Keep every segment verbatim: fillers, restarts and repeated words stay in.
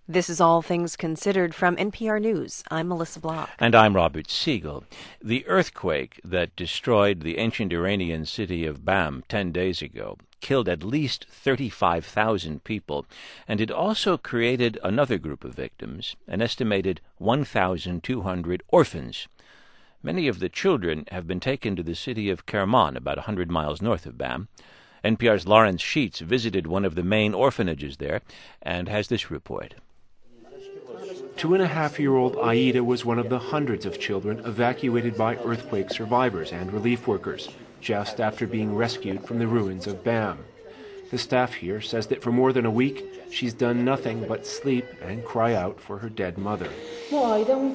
This is All Things Considered from N P R News. I'm Melissa Block. And I'm Robert Siegel. The earthquake that destroyed the ancient Iranian city of Bam ten days ago killed at least thirty-five thousand people, and it also created another group of victims, an estimated one thousand two hundred orphans. Many of the children have been taken to the city of Kerman, about one hundred miles north of Bam. N P R's Lawrence Sheets visited one of the main orphanages there and has this report. Two-and-a-half-year-old Aida was one of the hundreds of children evacuated by earthquake survivors and relief workers, just after being rescued from the ruins of Bam. The staff here says that for more than a week, she's done nothing but sleep and cry out for her dead mother. Aida,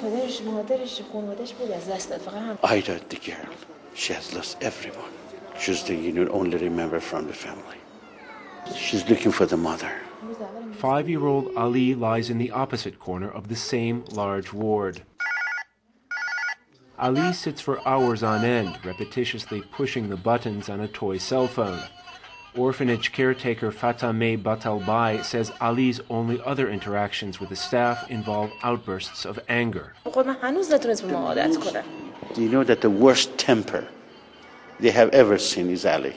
the girl, she has lost everyone. She's the you know, only remember from the family. She's looking for the mother. Five-year-old Ali lies in the opposite corner of the same large ward. Ali sits for hours on end, repetitiously pushing the buttons on a toy cell phone. Orphanage caretaker Fatemeh Batalbai says Ali's only other interactions with the staff involve outbursts of anger. Do you know that the worst temper they have ever seen is Ali?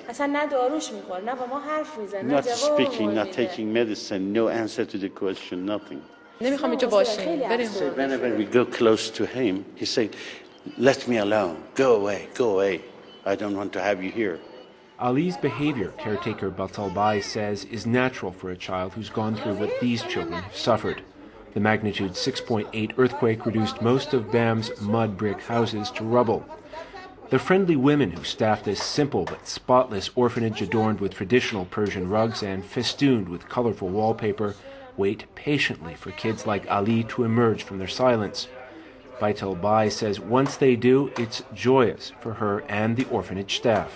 Not speaking, not taking medicine, no answer to the question, nothing. So whenever we go close to him, he said, "Let me alone, go away, go away. I don't want to have you here." Ali's behavior, caretaker Batalbai says, is natural for a child who's gone through what these children have suffered. The magnitude six point eight earthquake reduced most of Bam's mud brick houses to rubble. The friendly women who staff this simple but spotless orphanage adorned with traditional Persian rugs and festooned with colorful wallpaper wait patiently for kids like Ali to emerge from their silence. Batalbai says once they do, it's joyous for her and the orphanage staff.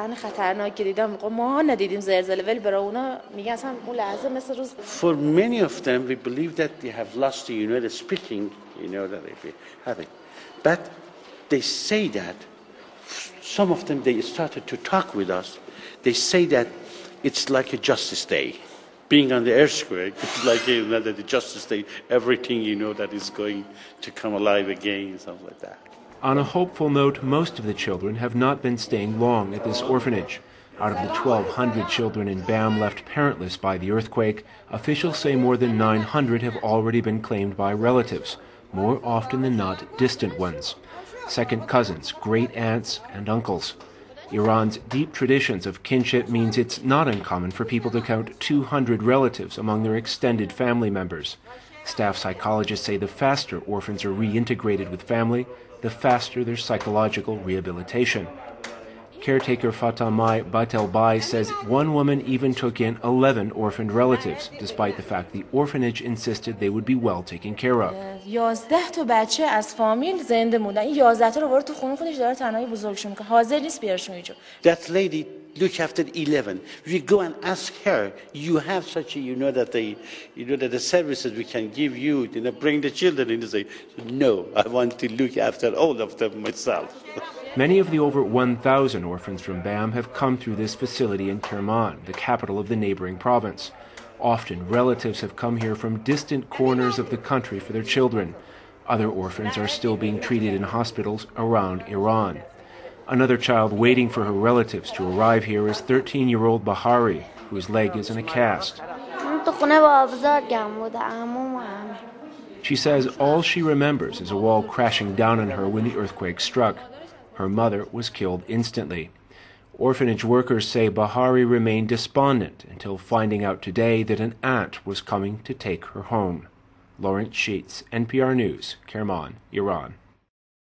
For many of them, we believe that they have lost the you know, the speaking, you know, that they have it. But they say that, some of them, they started to talk with us. They say that it's like a Justice Day. Being on the earthquake, it's like you know, the Justice Day, everything you know that is going to come alive again, something like that. On a hopeful note, most of the children have not been staying long at this orphanage. Out of the twelve hundred children in Bam left parentless by the earthquake, officials say more than nine hundred have already been claimed by relatives, more often than not distant ones. Second cousins, great aunts, and uncles. Iran's deep traditions of kinship means it's not uncommon for people to count two hundred relatives among their extended family members. Staff psychologists say the faster orphans are reintegrated with family, the faster their psychological rehabilitation. Caretaker Fatemeh Batalbai says one woman even took in eleven orphaned relatives, despite the fact the orphanage insisted they would be well taken care of. That lady look after eleven. We go and ask her, you have such a, you know, that they, you know, that the services we can give you, you know, bring the children in. They say, no, I want to look after all of them myself. Many of the over one thousand orphans from Bam have come through this facility in Kerman, the capital of the neighboring province. Often, relatives have come here from distant corners of the country for their children. Other orphans are still being treated in hospitals around Iran. Another child waiting for her relatives to arrive here is thirteen-year-old Bahari, whose leg is in a cast. She says all she remembers is a wall crashing down on her when the earthquake struck. Her mother was killed instantly. Orphanage workers say Bahari remained despondent until finding out today that an aunt was coming to take her home. Lawrence Sheets, N P R News, Kerman, Iran.